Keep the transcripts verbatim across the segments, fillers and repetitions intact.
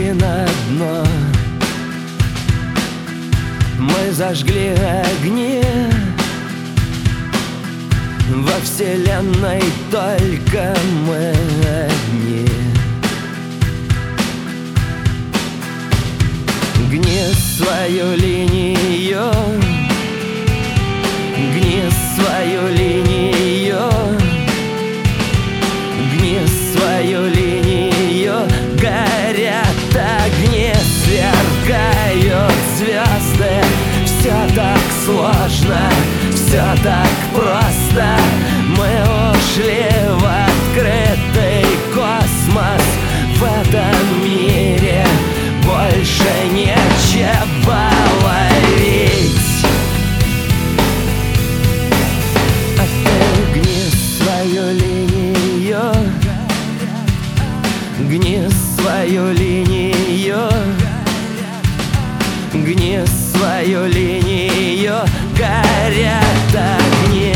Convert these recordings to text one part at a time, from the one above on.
легли на дно, мы зажгли огни. Во вселенной только мы одни. Гни свою линию, гни свою линию, гни свою линию. Горят огни, сверкают звезды. Все так сложно, все так просто. Мы ушли в открытый космос. В этом мире больше нечего ловить. А ты гни свою линию, гни свою линию, гни свою линию. Горят огни.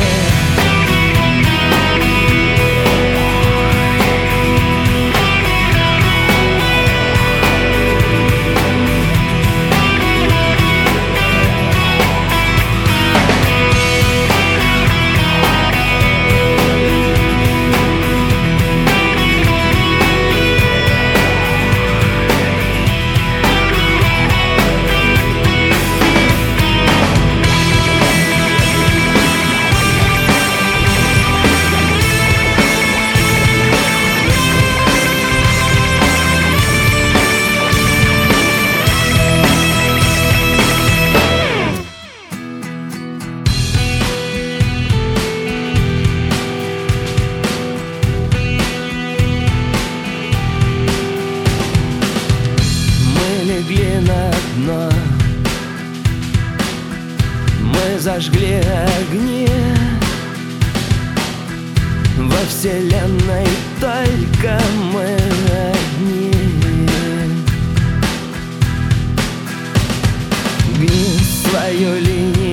Легли на дно, мы зажгли огни. Во вселенной только мы одни. Гни свою линию,